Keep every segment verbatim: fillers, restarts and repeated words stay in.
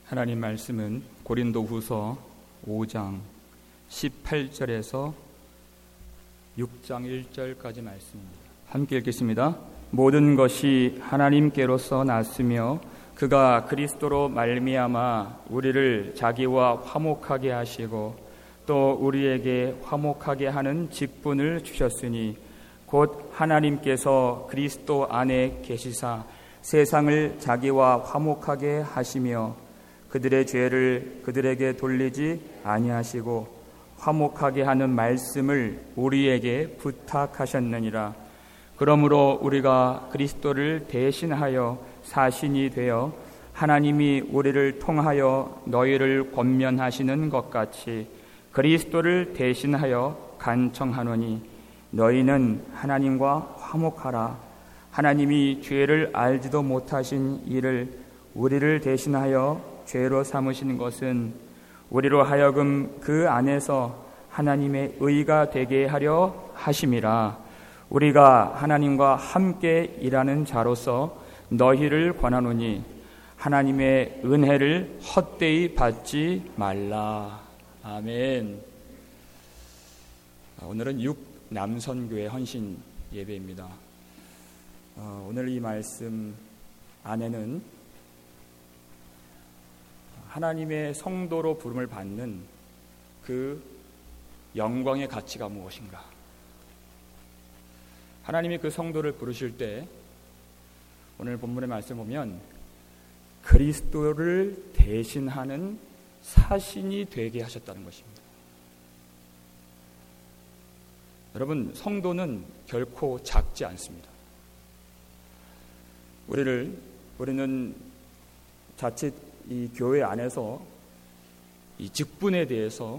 하나님 말씀은 고린도후서 오 장 십팔 절에서 육 장 일 절까지 말씀입니다. 함께 읽겠습니다. 모든 것이 하나님께로서 났으며 그가 그리스도로 말미암아 우리를 자기와 화목하게 하시고 또 우리에게 화목하게 하는 직분을 주셨으니 곧 하나님께서 그리스도 안에 계시사 세상을 자기와 화목하게 하시며 그들의 죄를 그들에게 돌리지 아니하시고 화목하게 하는 말씀을 우리에게 부탁하셨느니라. 그러므로 우리가 그리스도를 대신하여 사신이 되어 하나님이 우리를 통하여 너희를 권면하시는 것 같이 그리스도를 대신하여 간청하노니 너희는 하나님과 화목하라. 하나님이 죄를 알지도 못하신 이를 우리를 대신하여 죄로 삼으신 것은 우리로 하여금 그 안에서 하나님의 의가 되게 하려 하심이라. 우리가 하나님과 함께 일하는 자로서 너희를 권하노니 하나님의 은혜를 헛되이 받지 말라. 아멘. 오늘은 육 남선교회 헌신 예배입니다. 오늘 이 말씀 안에는 하나님의 성도로 부름을 받는 그 영광의 가치가 무엇인가? 하나님이 그 성도를 부르실 때 오늘 본문의 말씀 보면 그리스도를 대신하는 사신이 되게 하셨다는 것입니다. 여러분, 성도는 결코 작지 않습니다. 우리를 우리는 자칫 이 교회 안에서 이 직분에 대해서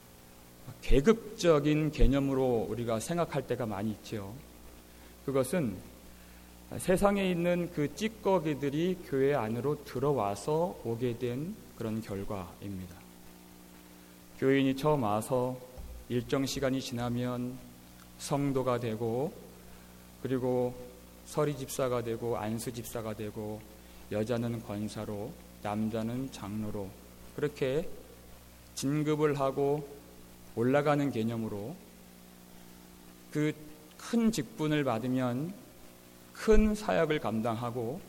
계급적인 개념으로 우리가 생각할 때가 많이 있죠. 그것은 세상에 있는 그 찌꺼기들이 교회 안으로 들어와서 오게 된 그런 결과입니다. 교인이 처음 와서 일정 시간이 지나면 성도가 되고, 그리고 서리 집사가 되고 안수 집사가 되고, 여자는 권사로 남자는 장로로 그렇게 진급을 하고 올라가는 개념으로 그 큰 직분을 받으면 큰 사역을 감당하고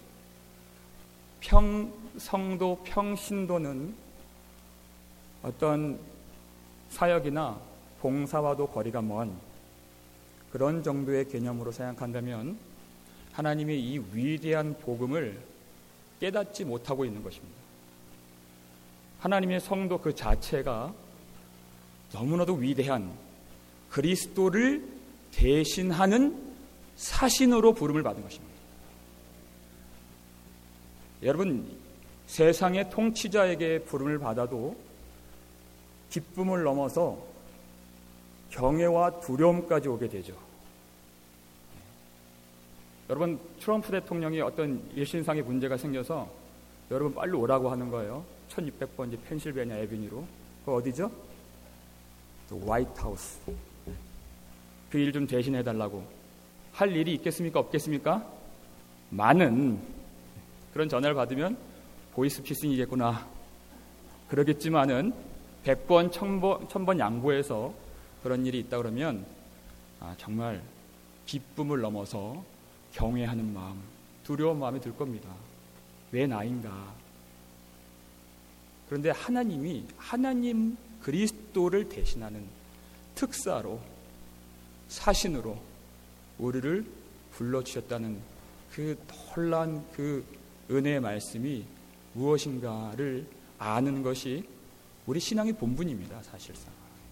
평 성도 평신도는 어떤 사역이나 봉사와도 거리가 먼 그런 정도의 개념으로 생각한다면 하나님의 이 위대한 복음을 깨닫지 못하고 있는 것입니다. 하나님의 성도 그 자체가 너무나도 위대한 그리스도를 대신하는 사신으로 부름을 받은 것입니다. 여러분, 세상의 통치자에게 부름을 받아도 기쁨을 넘어서 경외와 두려움까지 오게 되죠. 여러분, 트럼프 대통령이 어떤 일신상의 문제가 생겨서 여러분 빨리 오라고 하는 거예요. 천육백 번지 펜실베니아 애비뉴로. 그거 어디죠? 화이트 하우스. 그 일 좀 대신해달라고. 할 일이 있겠습니까? 없겠습니까? 많은 그런 전화를 받으면 보이스피싱이겠구나. 그러겠지만은 백 번, 천 번, 천 번 양보해서 그런 일이 있다 그러면 아, 정말 기쁨을 넘어서 경외하는 마음, 두려운 마음이 들 겁니다. 왜 나인가? 그런데 하나님이 하나님 그리스도를 대신하는 특사로 사신으로 우리를 불러주셨다는 그 놀라운 그 은혜의 말씀이 무엇인가를 아는 것이 우리 신앙의 본분입니다. 사실상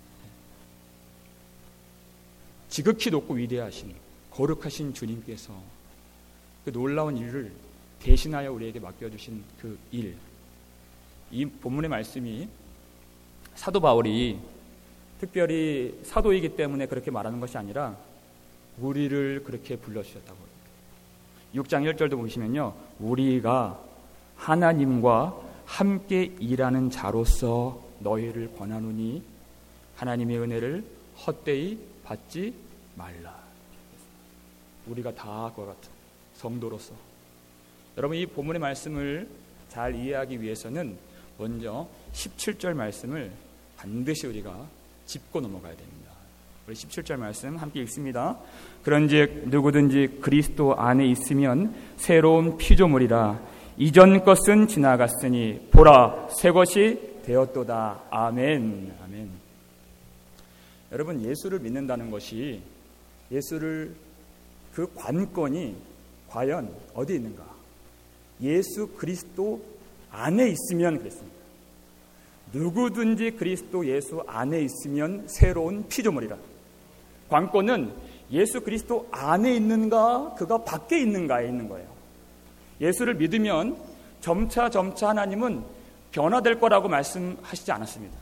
지극히 높고 위대하신 거룩하신 주님께서 그 놀라운 일을 대신하여 우리에게 맡겨주신 그 일, 이 본문의 말씀이 사도 바울이 특별히 사도이기 때문에 그렇게 말하는 것이 아니라 우리를 그렇게 불러주셨다고 합니다. 육 장 일 절도 보시면요, 우리가 하나님과 함께 일하는 자로서 너희를 권하노니 하나님의 은혜를 헛되이 받지 말라. 우리가 다 그와 같은 성도로서 여러분, 이 본문의 말씀을 잘 이해하기 위해서는 먼저 십칠 절 말씀을 반드시 우리가 짚고 넘어가야 됩니다. 우리 십칠 절 말씀 함께 읽습니다. 그런즉 누구든지 그리스도 안에 있으면 새로운 피조물이라. 이전 것은 지나갔으니 보라 새 것이 되었도다. 아멘. 아멘. 여러분, 예수를 믿는다는 것이, 예수를 그 관건이 과연 어디에 있는가? 예수 그리스도 안에 있으면 그랬습니다. 누구든지 그리스도 예수 안에 있으면 새로운 피조물이라. 관건은 예수 그리스도 안에 있는가, 그가 밖에 있는가에 있는 거예요. 예수를 믿으면 점차 점차 하나님은 변화될 거라고 말씀하시지 않았습니다.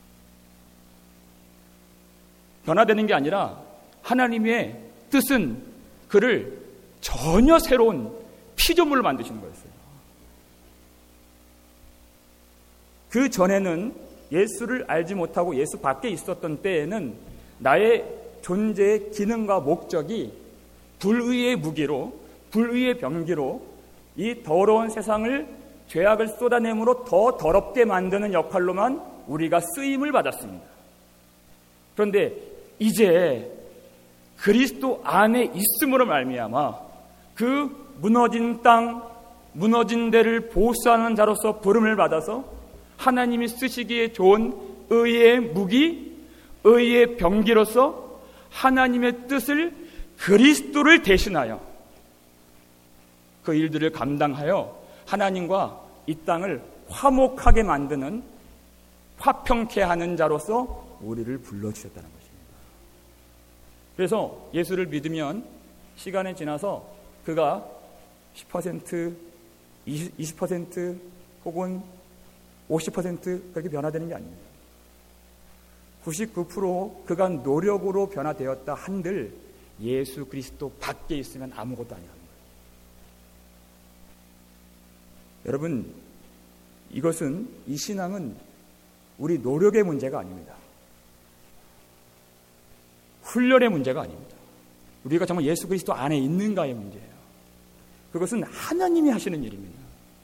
변화되는 게 아니라 하나님의 뜻은 그를 전혀 새로운 피조물을 만드시는 거였어요. 그 전에는 예수를 알지 못하고 예수 밖에 있었던 때에는 나의 존재의 기능과 목적이 불의의 무기로, 불의의 병기로 이 더러운 세상을, 죄악을 쏟아내므로 더 더럽게 만드는 역할로만 우리가 쓰임을 받았습니다. 그런데 이제 그리스도 안에 있음으로 말미암아 그 무너진 땅, 무너진 데를 보수하는 자로서 부름을 받아서 하나님이 쓰시기에 좋은 의의 무기, 의의 병기로서 하나님의 뜻을, 그리스도를 대신하여 그 일들을 감당하여 하나님과 이 땅을 화목하게 만드는, 화평케 하는 자로서 우리를 불러주셨다는 것입니다. 그래서 예수를 믿으면 시간이 지나서 그가 십 퍼센트, 이십 퍼센트 혹은 오십 퍼센트 그렇게 변화되는 게 아닙니다. 구십구 퍼센트 그가 노력으로 변화되었다 한들 예수 그리스도 밖에 있으면 아무것도 아니라는 거예요. 여러분, 이것은, 이 신앙은 우리 노력의 문제가 아닙니다. 훈련의 문제가 아닙니다. 우리가 정말 예수 그리스도 안에 있는가의 문제예요. 그것은 하나님이 하시는 일입니다.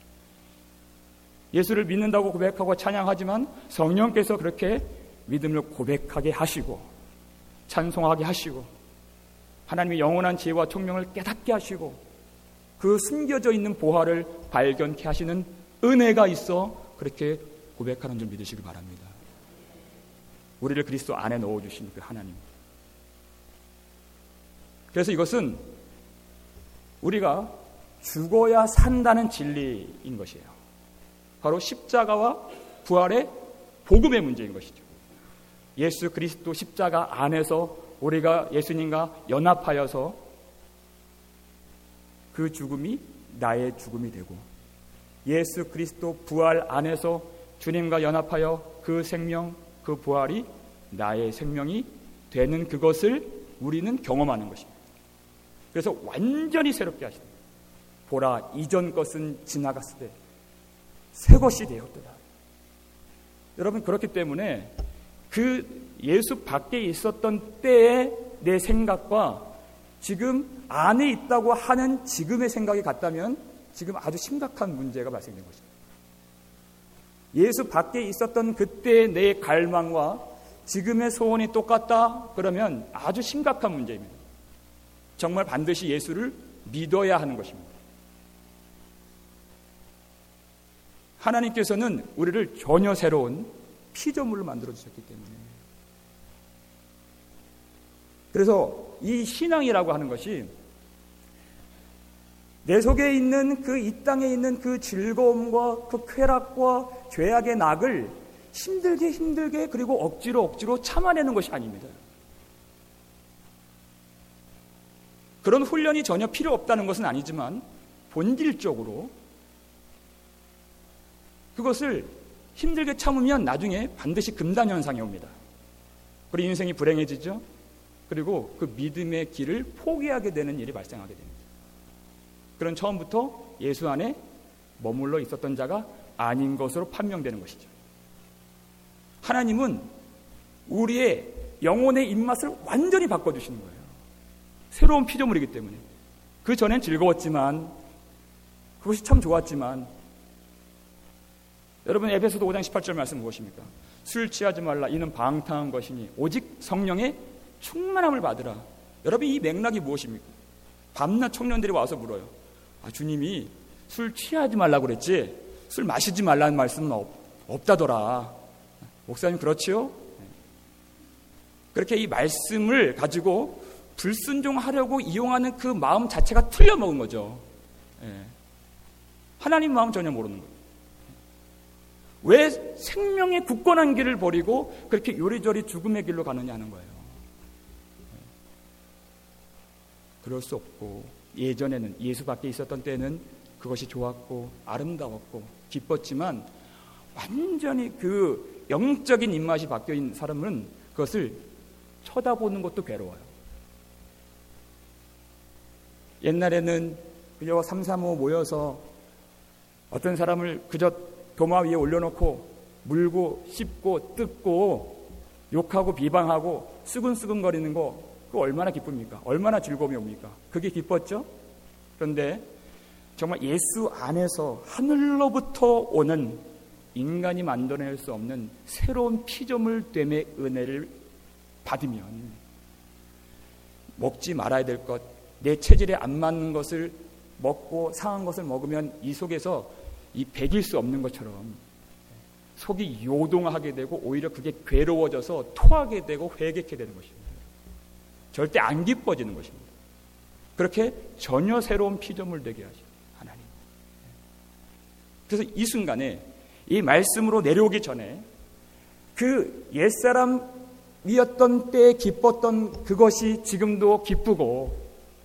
예수를 믿는다고 고백하고 찬양하지만 성령께서 그렇게 믿음을 고백하게 하시고 찬송하게 하시고 하나님의 영원한 지혜와 총명을 깨닫게 하시고 그 숨겨져 있는 보화를 발견케 하시는 은혜가 있어 그렇게 고백하는 줄 믿으시기 바랍니다. 우리를 그리스도 안에 넣어주신 그 하나님. 그래서 이것은 우리가 죽어야 산다는 진리인 것이에요. 바로 십자가와 부활의 복음의 문제인 것이죠. 예수 그리스도 십자가 안에서 우리가 예수님과 연합하여서 그 죽음이 나의 죽음이 되고, 예수 그리스도 부활 안에서 주님과 연합하여 그 생명, 그 부활이 나의 생명이 되는 그것을 우리는 경험하는 것입니다. 그래서 완전히 새롭게 하십니다. 보라, 이전 것은 지나갔으되 새 것이 되었도다. 여러분, 그렇기 때문에 그 예수 밖에 있었던 때의 내 생각과 지금 안에 있다고 하는 지금의 생각이 같다면 지금 아주 심각한 문제가 발생된 것입니다. 예수 밖에 있었던 그때의 내 갈망과 지금의 소원이 똑같다? 그러면 아주 심각한 문제입니다. 정말 반드시 예수를 믿어야 하는 것입니다. 하나님께서는 우리를 전혀 새로운 피조물로 만들어주셨기 때문에, 그래서 이 신앙이라고 하는 것이 내 속에 있는 그 이 땅에 있는 그 즐거움과 그 쾌락과 죄악의 낙을 힘들게 힘들게 그리고 억지로 억지로 참아내는 것이 아닙니다. 그런 훈련이 전혀 필요 없다는 것은 아니지만 본질적으로 그것을 힘들게 참으면 나중에 반드시 금단현상이 옵니다. 그리고 인생이 불행해지죠. 그리고 그 믿음의 길을 포기하게 되는 일이 발생하게 됩니다. 그런 처음부터 예수 안에 머물러 있었던 자가 아닌 것으로 판명되는 것이죠. 하나님은 우리의 영혼의 입맛을 완전히 바꿔주시는 거예요. 새로운 피조물이기 때문에. 그 전엔 즐거웠지만, 그것이 참 좋았지만, 여러분 에베소서 오 장 십팔 절 말씀 무엇입니까? 술 취하지 말라. 이는 방탕한 것이니 오직 성령의 충만함을 받으라. 여러분 이 맥락이 무엇입니까? 밤낮 청년들이 와서 물어요. 아, 주님이 술 취하지 말라고 그랬지 술 마시지 말라는 말씀은 없, 없다더라. 목사님 그렇지요? 그렇게 이 말씀을 가지고 불순종하려고 이용하는 그 마음 자체가 틀려먹은 거죠. 하나님 마음 전혀 모르는 거예요. 왜 생명의 굳건한 길을 버리고 그렇게 요리조리 죽음의 길로 가느냐 하는 거예요. 그럴 수 없고, 예전에는 예수 밖에 있었던 때는 그것이 좋았고 아름다웠고 기뻤지만 완전히 그 영적인 입맛이 바뀐 사람은 그것을 쳐다보는 것도 괴로워요. 옛날에는 그저 삼삼오오 모여서 어떤 사람을 그저 도마 위에 올려놓고 물고 씹고 뜯고 욕하고 비방하고 쓰근쓰근거리는 거 그거 얼마나 기쁩니까? 얼마나 즐거움이 옵니까? 그게 기뻤죠? 그런데 정말 예수 안에서 하늘로부터 오는 인간이 만들어낼 수 없는 새로운 피조물됨의 은혜를 받으면 먹지 말아야 될 것, 내 체질에 안 맞는 것을 먹고 상한 것을 먹으면 이 속에서 이 배길 수 없는 것처럼 속이 요동하게 되고 오히려 그게 괴로워져서 토하게 되고 회개하게 되는 것입니다. 절대 안 기뻐지는 것입니다. 그렇게 전혀 새로운 피조물 되게 하시는 하나님. 그래서 이 순간에 이 말씀으로 내려오기 전에 그 옛사람이었던 때에 기뻤던 그것이 지금도 기쁘고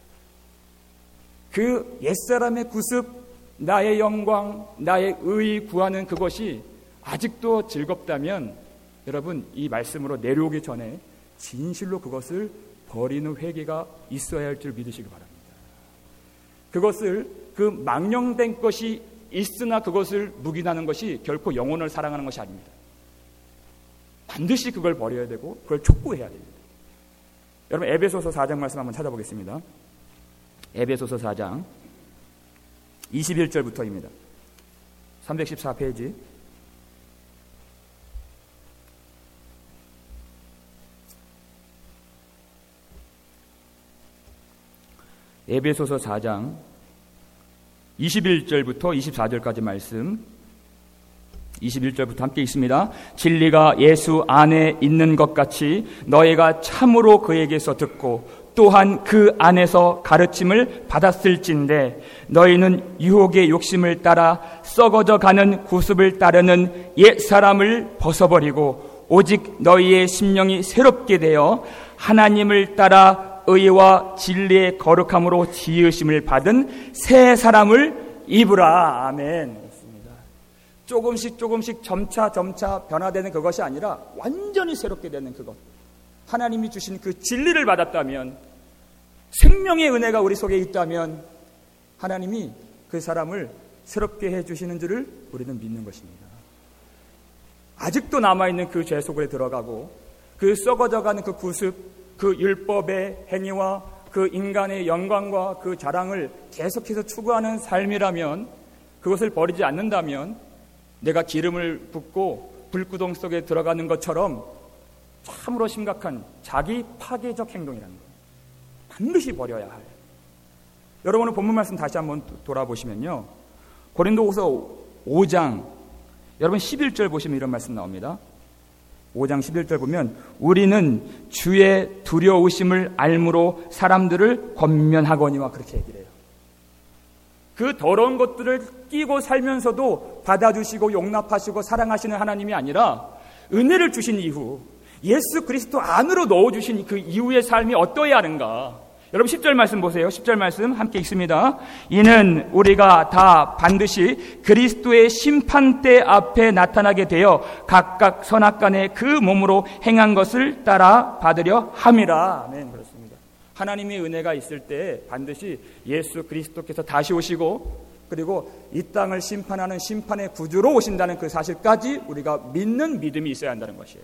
그 옛사람의 구습, 나의 영광, 나의 의 구하는 그것이 아직도 즐겁다면 여러분 이 말씀으로 내려오기 전에 진실로 그것을 버리는 회개가 있어야 할 줄 믿으시기 바랍니다. 그것을 그 망령된 것이 있으나 그것을 묵인하는 것이 결코 영혼을 사랑하는 것이 아닙니다. 반드시 그걸 버려야 되고 그걸 촉구해야 됩니다. 여러분 에베소서 사 장 말씀 한번 찾아보겠습니다. 에베소서 사 장 이십일 절부터입니다. 삼백십사 페이지. 에베소서 사 장 이십일 절부터 이십사 절까지 말씀. 이십일 절부터 함께 있습니다. 진리가 예수 안에 있는 것 같이 너희가 참으로 그에게서 듣고 또한 그 안에서 가르침을 받았을진데 너희는 유혹의 욕심을 따라 썩어져 가는 구습을 따르는 옛 사람을 벗어버리고 오직 너희의 심령이 새롭게 되어 하나님을 따라 의와 진리의 거룩함으로 지으심을 받은 새 사람을 입으라. 아멘. 조금씩 조금씩 점차 점차 변화되는 그것이 아니라 완전히 새롭게 되는 그것. 하나님이 주신 그 진리를 받았다면, 생명의 은혜가 우리 속에 있다면 하나님이 그 사람을 새롭게 해주시는 줄을 우리는 믿는 것입니다. 아직도 남아있는 그 죄 속에 들어가고 그 썩어져가는 그 구습, 그 율법의 행위와 그 인간의 영광과 그 자랑을 계속해서 추구하는 삶이라면, 그것을 버리지 않는다면 내가 기름을 붓고 불구덩 속에 들어가는 것처럼 참으로 심각한 자기 파괴적 행동이라는 것, 반드시 버려야 할. 여러분은 본문 말씀 다시 한번 돌아보시면요, 고린도후서 오 장 여러분 십일 절 보시면 이런 말씀 나옵니다. 오 장 십일 절 보면 우리는 주의 두려우심을 알므로 사람들을 권면하거니와 그렇게 얘기를 해요. 그 더러운 것들을 끼고 살면서도 받아주시고 용납하시고 사랑하시는 하나님이 아니라 은혜를 주신 이후 예수 그리스도 안으로 넣어주신 그 이후의 삶이 어떠해야 하는가. 여러분 십 절 말씀 보세요. 십 절 말씀 함께 읽습니다. 이는 우리가 다 반드시 그리스도의 심판대 앞에 나타나게 되어 각각 선악간에 그 몸으로 행한 것을 따라 받으려 함이라. 아멘. 그렇습니다. 하나님의 은혜가 있을 때 반드시 예수 그리스도께서 다시 오시고 그리고 이 땅을 심판하는 심판의 구주로 오신다는 그 사실까지 우리가 믿는 믿음이 있어야 한다는 것이에요.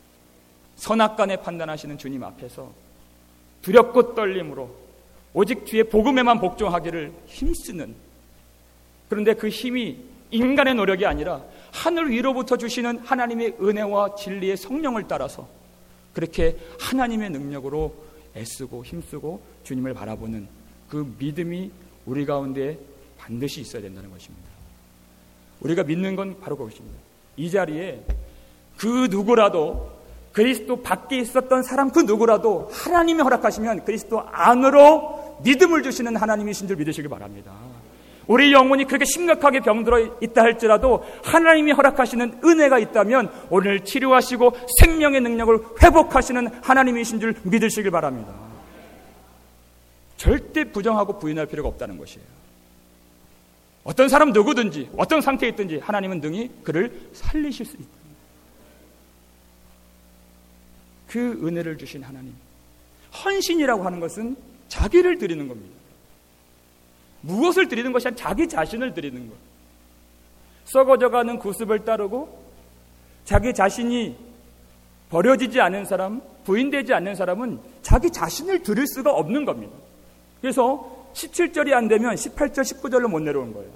선악간에 판단하시는 주님 앞에서 두렵고 떨림으로 오직 주의 복음에만 복종하기를 힘쓰는, 그런데 그 힘이 인간의 노력이 아니라 하늘 위로부터 주시는 하나님의 은혜와 진리의 성령을 따라서 그렇게 하나님의 능력으로 애쓰고 힘쓰고 주님을 바라보는 그 믿음이 우리 가운데 반드시 있어야 된다는 것입니다. 우리가 믿는 건 바로 그것입니다. 이 자리에 그 누구라도 그리스도 밖에 있었던 사람 그 누구라도 하나님이 허락하시면 그리스도 안으로 믿음을 주시는 하나님이신 줄 믿으시길 바랍니다. 우리 영혼이 그렇게 심각하게 병들어 있다 할지라도 하나님이 허락하시는 은혜가 있다면 오늘 치료하시고 생명의 능력을 회복하시는 하나님이신 줄 믿으시길 바랍니다. 절대 부정하고 부인할 필요가 없다는 것이에요. 어떤 사람 누구든지 어떤 상태에 있든지 하나님은 능히 그를 살리실 수 있다. 그 은혜를 주신 하나님. 헌신이라고 하는 것은 자기를 드리는 겁니다. 무엇을 드리는 것이 아니라 자기 자신을 드리는 것. 썩어져가는 구습을 따르고 자기 자신이 버려지지 않은 사람, 부인되지 않는 사람은 자기 자신을 드릴 수가 없는 겁니다. 그래서 십칠 절이 안 되면 십팔 절, 십구 절로 못 내려오는 거예요.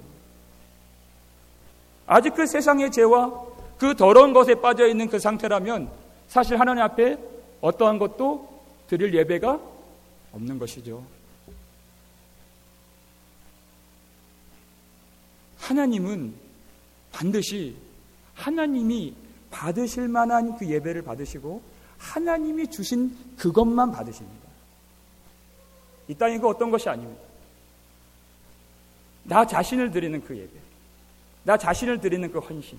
아직 그 세상의 죄와 그 더러운 것에 빠져있는 그 상태라면 사실 하나님 앞에 어떠한 것도 드릴 예배가 없는 것이죠. 하나님은 반드시 하나님이 받으실 만한 그 예배를 받으시고 하나님이 주신 그것만 받으십니다. 이 땅이 그 어떤 것이 아닙니다. 나 자신을 드리는 그 예배, 나 자신을 드리는 그 헌신.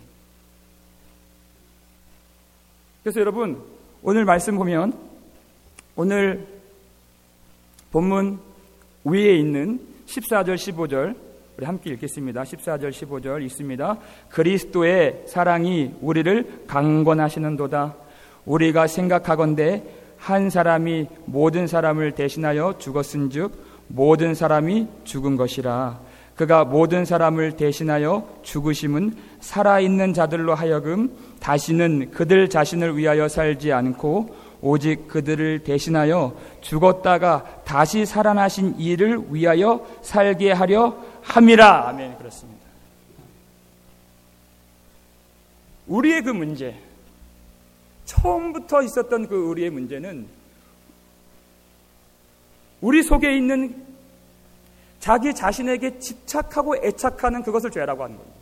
그래서 여러분 오늘 말씀 보면 오늘 본문 위에 있는 십사 절 십오 절 우리 함께 읽겠습니다. 십사 절 십오 절 있습니다. 그리스도의 사랑이 우리를 강권하시는도다. 우리가 생각하건대 한 사람이 모든 사람을 대신하여 죽었은즉 모든 사람이 죽은 것이라. 그가 모든 사람을 대신하여 죽으심은 살아있는 자들로 하여금 다시는 그들 자신을 위하여 살지 않고 오직 그들을 대신하여 죽었다가 다시 살아나신 이를 위하여 살게 하려 함이라. 아멘. 그렇습니다. 우리의 그 문제, 처음부터 있었던 그 우리의 문제는 우리 속에 있는 자기 자신에게 집착하고 애착하는 그것을 죄라고 하는 겁니다.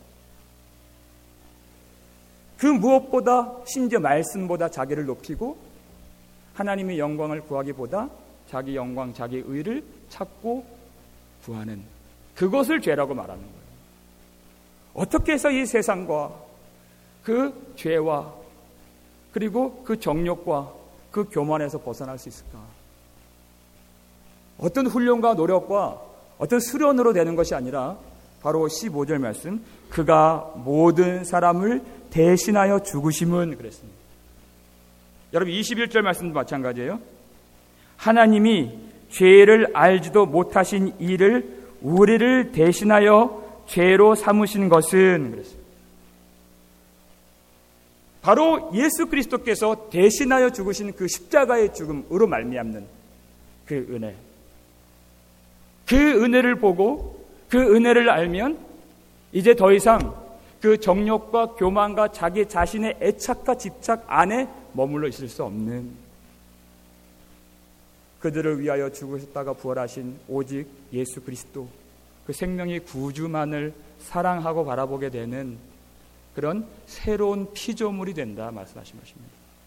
그 무엇보다 심지어 말씀보다 자기를 높이고 하나님의 영광을 구하기보다 자기 영광, 자기 의를 찾고 구하는 그것을 죄라고 말하는 거예요. 어떻게 해서 이 세상과 그 죄와 그리고 그 정욕과 그 교만에서 벗어날 수 있을까? 어떤 훈련과 노력과 어떤 수련으로 되는 것이 아니라 바로 십오 절 말씀, 그가 모든 사람을 대신하여 죽으심은 그랬습니다. 여러분 이십일 절 말씀도 마찬가지예요. 하나님이 죄를 알지도 못하신 이를 우리를 대신하여 죄로 삼으신 것은 그랬습니다. 바로 예수 그리스도께서 대신하여 죽으신 그 십자가의 죽음으로 말미암는 그 은혜, 그 은혜를 보고 그 은혜를 알면 이제 더 이상 그 정욕과 교만과 자기 자신의 애착과 집착 안에 머물러 있을 수 없는, 그들을 위하여 죽으셨다가 부활하신 오직 예수 그리스도, 그 생명의 구주만을 사랑하고 바라보게 되는 그런 새로운 피조물이 된다 말씀하신 것입니다.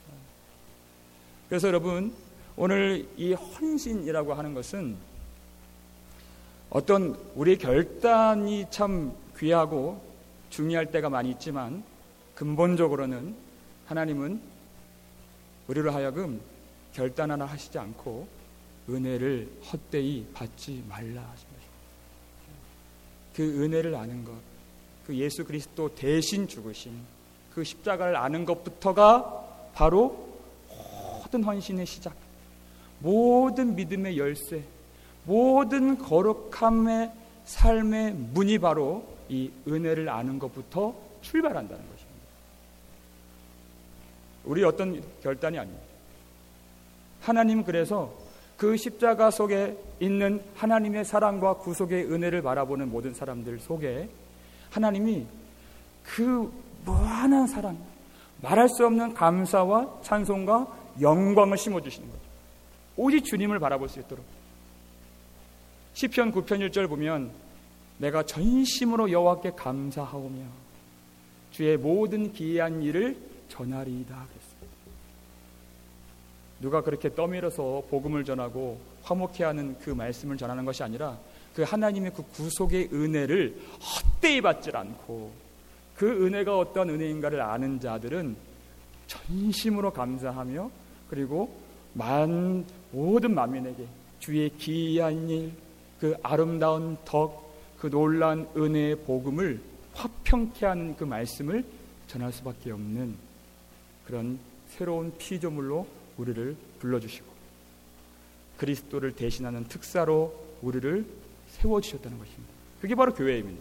그래서 여러분 오늘 이 헌신이라고 하는 것은 어떤 우리의 결단이 참 귀하고 중요할 때가 많이 있지만 근본적으로는 하나님은 우리로 하여금 결단 하나 하시지 않고 은혜를 헛되이 받지 말라 하신 것입니다. 그 은혜를 아는 것, 그 예수 그리스도 대신 죽으신 그 십자가를 아는 것부터가 바로 모든 헌신의 시작, 모든 믿음의 열쇠, 모든 거룩함의 삶의 문이 바로 이 은혜를 아는 것부터 출발한다는 것입니다. 우리 어떤 결단이 아닙니다. 하나님 그래서 그 십자가 속에 있는 하나님의 사랑과 구속의 은혜를 바라보는 모든 사람들 속에 하나님이 그 무한한 사랑, 말할 수 없는 감사와 찬송과 영광을 심어주시는 거죠. 오직 주님을 바라볼 수 있도록. 시편 구 편 일 절 보면 내가 전심으로 여호와께 감사하오며 주의 모든 기이한 일을 전하리이다 그랬습니다. 누가 그렇게 떠밀어서 복음을 전하고 화목해 하는 그 말씀을 전하는 것이 아니라 그 하나님의 그 구속의 은혜를 헛되이 받질 않고 그 은혜가 어떤 은혜인가를 아는 자들은 전심으로 감사하며 그리고 만 모든 만민에게 주의 기이한 일, 그 아름다운 덕, 그 놀라운 은혜의 복음을 화평케 하는 그 말씀을 전할 수밖에 없는 그런 새로운 피조물로 우리를 불러주시고 그리스도를 대신하는 특사로 우리를 세워주셨다는 것입니다. 그게 바로 교회입니다.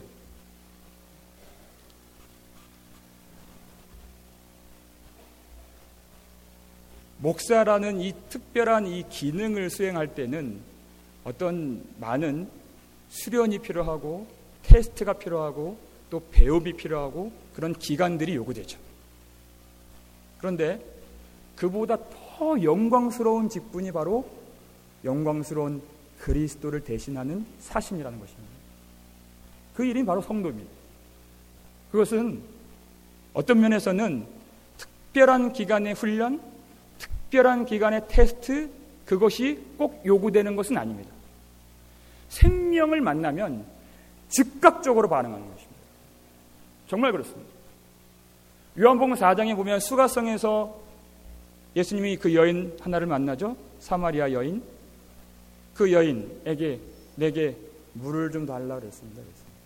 목사라는 이 특별한 이 기능을 수행할 때는 어떤 많은 수련이 필요하고 테스트가 필요하고 또 배움이 필요하고 그런 기간들이 요구되죠. 그런데 그보다 더 영광스러운 직분이 바로 영광스러운 그리스도를 대신하는 사심이라는 것입니다. 그 일이 바로 성도입니다. 그것은 어떤 면에서는 특별한 기간의 훈련, 특별한 기간의 테스트, 그것이 꼭 요구되는 것은 아닙니다. 생명을 만나면 즉각적으로 반응하는 것입니다. 정말 그렇습니다. 요한복음 사 장에 보면 수가성에서 예수님이 그 여인 하나를 만나죠. 사마리아 여인. 그 여인에게 내게 물을 좀 달라 그랬습니다.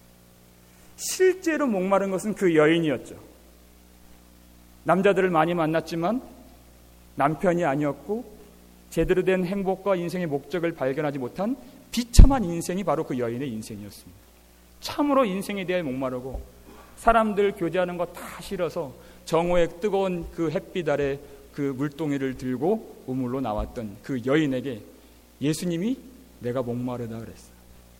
실제로 목마른 것은 그 여인이었죠. 남자들을 많이 만났지만 남편이 아니었고 제대로 된 행복과 인생의 목적을 발견하지 못한 비참한 인생이 바로 그 여인의 인생이었습니다. 참으로 인생에 대해 목마르고 사람들 교제하는 거 다 싫어서 정오의 뜨거운 그 햇빛 아래 그 물동이를 들고 우물로 나왔던 그 여인에게 예수님이 내가 목마르다 그랬어요.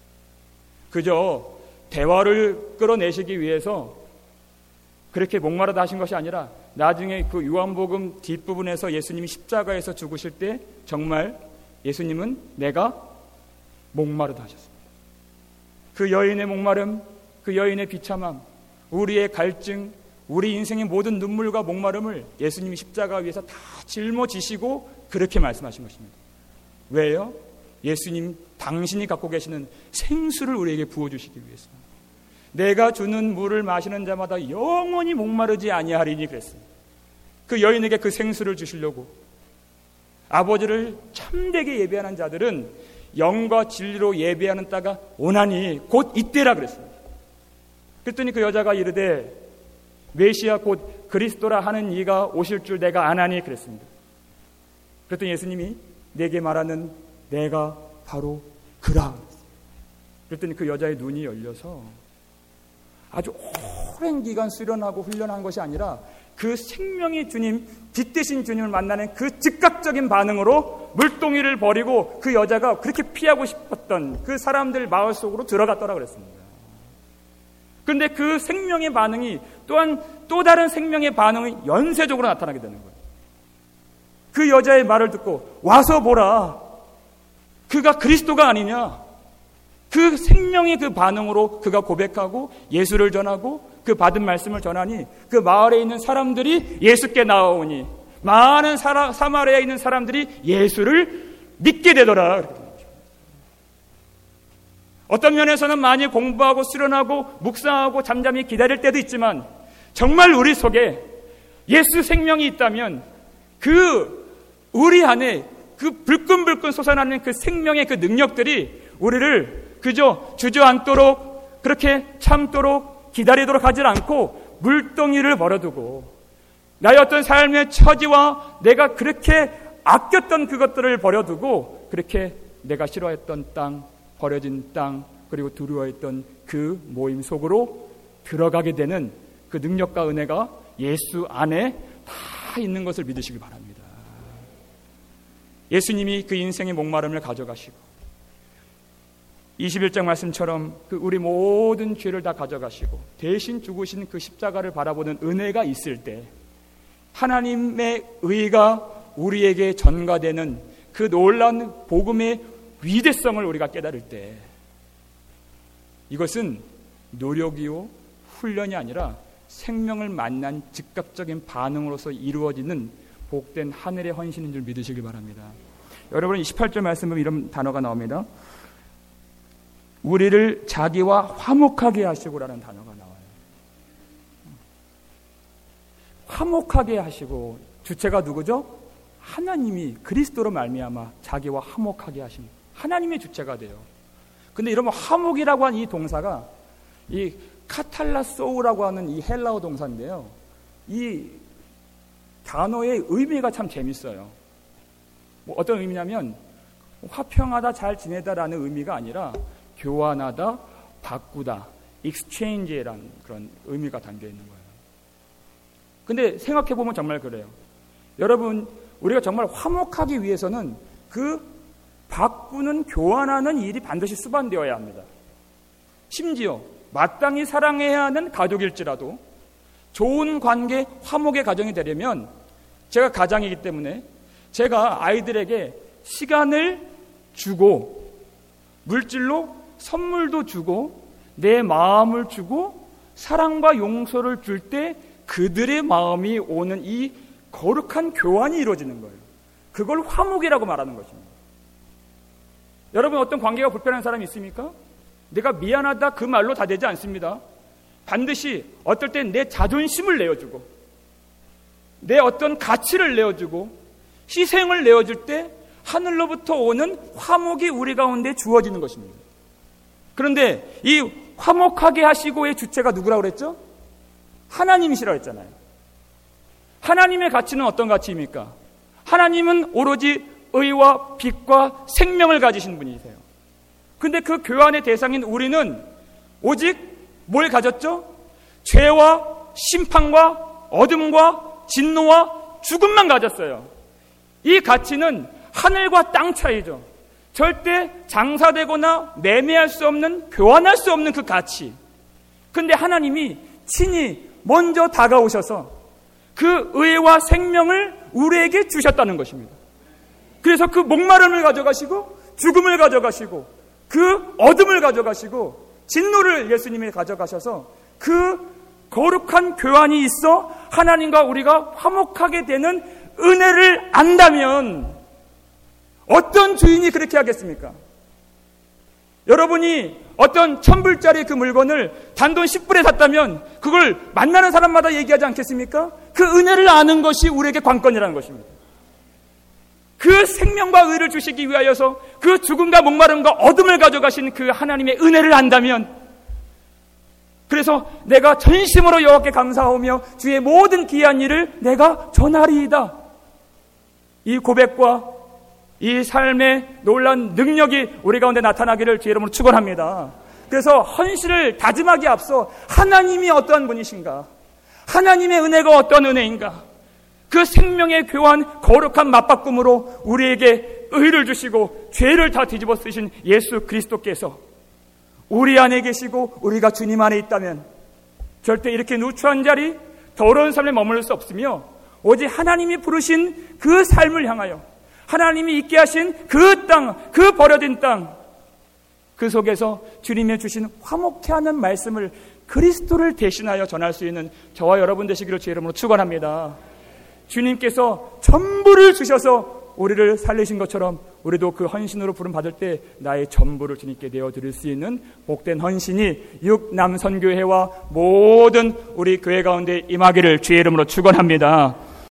그저 대화를 끌어내시기 위해서 그렇게 목마르다 하신 것이 아니라 나중에 그 요한복음 뒷부분에서 예수님이 십자가에서 죽으실 때 정말 예수님은 내가 목마르다 하셨습니다. 그 여인의 목마름, 그 여인의 비참함, 우리의 갈증, 우리 인생의 모든 눈물과 목마름을 예수님이 십자가 위에서 다 짊어지시고 그렇게 말씀하신 것입니다. 왜요? 예수님 당신이 갖고 계시는 생수를 우리에게 부어주시기 위해서. 내가 주는 물을 마시는 자마다 영원히 목마르지 아니하리니 그랬습니다. 그 여인에게 그 생수를 주시려고. 아버지를 참되게 예배하는 자들은 영과 진리로 예배하는 때가 오나니 곧 이때라 그랬습니다. 그랬더니 그 여자가 이르되 메시아 곧 그리스도라 하는 이가 오실 줄 내가 아나니 그랬습니다. 그랬더니 예수님이 내게 말하는 내가 바로 그라. 그랬더니 그 여자의 눈이 열려서 아주 오랜 기간 수련하고 훈련한 것이 아니라 그 생명의 주님, 빛 대신 주님을 만나는 그 즉각적인 반응으로 물동이를 버리고 그 여자가 그렇게 피하고 싶었던 그 사람들 마을 속으로 들어갔더라 그랬습니다. 그런데 그 생명의 반응이 또한 또 다른 생명의 반응이 연쇄적으로 나타나게 되는 거예요. 그 여자의 말을 듣고 와서 보라. 그가 그리스도가 아니냐. 그 생명의 그 반응으로 그가 고백하고 예수를 전하고 그 받은 말씀을 전하니 그 마을에 있는 사람들이 예수께 나아오니 많은 사라, 사마리아에 있는 사람들이 예수를 믿게 되더라. 어떤 면에서는 많이 공부하고 수련하고 묵상하고 잠잠히 기다릴 때도 있지만 정말 우리 속에 예수 생명이 있다면 그 우리 안에 그 불끈불끈 솟아나는 그 생명의 그 능력들이 우리를 그저 주저앉도록 그렇게 참도록 기다리도록 하지 않고 물동이를 버려두고 나의 어떤 삶의 처지와 내가 그렇게 아꼈던 그것들을 버려두고 그렇게 내가 싫어했던 땅, 버려진 땅, 그리고 두려워했던 그 모임 속으로 들어가게 되는 그 능력과 은혜가 예수 안에 다 있는 것을 믿으시기 바랍니다. 예수님이 그 인생의 목마름을 가져가시고 이십일 장 말씀처럼 그 우리 모든 죄를 다 가져가시고 대신 죽으신 그 십자가를 바라보는 은혜가 있을 때 하나님의 의가 우리에게 전가되는 그 놀라운 복음의 위대성을 우리가 깨달을 때 이것은 노력이요 훈련이 아니라 생명을 만난 즉각적인 반응으로서 이루어지는 복된 하늘의 헌신인 줄 믿으시길 바랍니다. 여러분 이십팔 절 말씀 보면 이런 단어가 나옵니다. 우리를 자기와 화목하게 하시고라는 단어가 나와요. 화목하게 하시고 주체가 누구죠? 하나님이 그리스도로 말미암아 자기와 화목하게 하신 하나님의 주체가 돼요. 근데 여러분 화목이라고 하는 이 동사가 이 카탈라소우라고 하는 이 헬라어 동사인데요. 이 단어의 의미가 참 재밌어요. 뭐 어떤 의미냐면 화평하다, 잘 지내다라는 의미가 아니라 교환하다, 바꾸다, exchange라는 그런 의미가 담겨 있는 거예요. 근데 생각해 보면 정말 그래요. 여러분, 우리가 정말 화목하기 위해서는 그 바꾸는, 교환하는 일이 반드시 수반되어야 합니다. 심지어 마땅히 사랑해야 하는 가족일지라도 좋은 관계, 화목의 가정이 되려면 제가 가장이기 때문에 제가 아이들에게 시간을 주고 물질로 선물도 주고 내 마음을 주고 사랑과 용서를 줄 때 그들의 마음이 오는 이 거룩한 교환이 이루어지는 거예요. 그걸 화목이라고 말하는 것입니다. 여러분, 어떤 관계가 불편한 사람이 있습니까? 내가 미안하다 그 말로 다 되지 않습니다. 반드시 어떨 땐 내 자존심을 내어주고 내 어떤 가치를 내어주고 희생을 내어줄 때 하늘로부터 오는 화목이 우리 가운데 주어지는 것입니다. 그런데 이 화목하게 하시고의 주체가 누구라고 그랬죠? 하나님이시라고 했잖아요. 하나님의 가치는 어떤 가치입니까? 하나님은 오로지 의와 빛과 생명을 가지신 분이세요. 근데 그 교환의 대상인 우리는 오직 뭘 가졌죠? 죄와 심판과 어둠과 진노와 죽음만 가졌어요. 이 가치는 하늘과 땅 차이죠. 절대 장사되거나 매매할 수 없는, 교환할 수 없는 그 가치. 근데 하나님이 친히 먼저 다가오셔서 그 의와 생명을 우리에게 주셨다는 것입니다. 그래서 그 목마름을 가져가시고 죽음을 가져가시고 그 어둠을 가져가시고 진노를 예수님이 가져가셔서 그 거룩한 교환이 있어 하나님과 우리가 화목하게 되는 은혜를 안다면 어떤 주인이 그렇게 하겠습니까? 여러분이 어떤 천불짜리 그 물건을 단돈 십 불에 샀다면 그걸 만나는 사람마다 얘기하지 않겠습니까? 그 은혜를 아는 것이 우리에게 관건이라는 것입니다. 그 생명과 의를 주시기 위하여서 그 죽음과 목마름과 어둠을 가져가신 그 하나님의 은혜를 안다면, 그래서 내가 전심으로 여호와께 감사하며 주의 모든 기이한 일을 내가 전하리이다. 이 고백과 이 삶의 놀라운 능력이 우리 가운데 나타나기를 주의 이름으로 축원합니다. 그래서 헌신을 다짐하기에 앞서 하나님이 어떠한 분이신가, 하나님의 은혜가 어떤 은혜인가, 그 생명의 교환 거룩한 맞바꿈으로 우리에게 의를 주시고 죄를 다 뒤집어 쓰신 예수 그리스도께서 우리 안에 계시고 우리가 주님 안에 있다면 절대 이렇게 누추한 자리, 더러운 삶에 머무를 수 없으며 오직 하나님이 부르신 그 삶을 향하여 하나님이 있게 하신 그 땅, 그 버려진 땅, 그 속에서 주님이 주신 화목케 하는 말씀을, 그리스도를 대신하여 전할 수 있는 저와 여러분 되시기를 주의 이름으로 축원합니다. 주님께서 전부를 주셔서 우리를 살리신 것처럼 우리도 그 헌신으로 부름 받을 때 나의 전부를 주님께 내어드릴 수 있는 복된 헌신이 육남선교회와 모든 우리 교회 가운데 임하기를 주의 이름으로 축원합니다.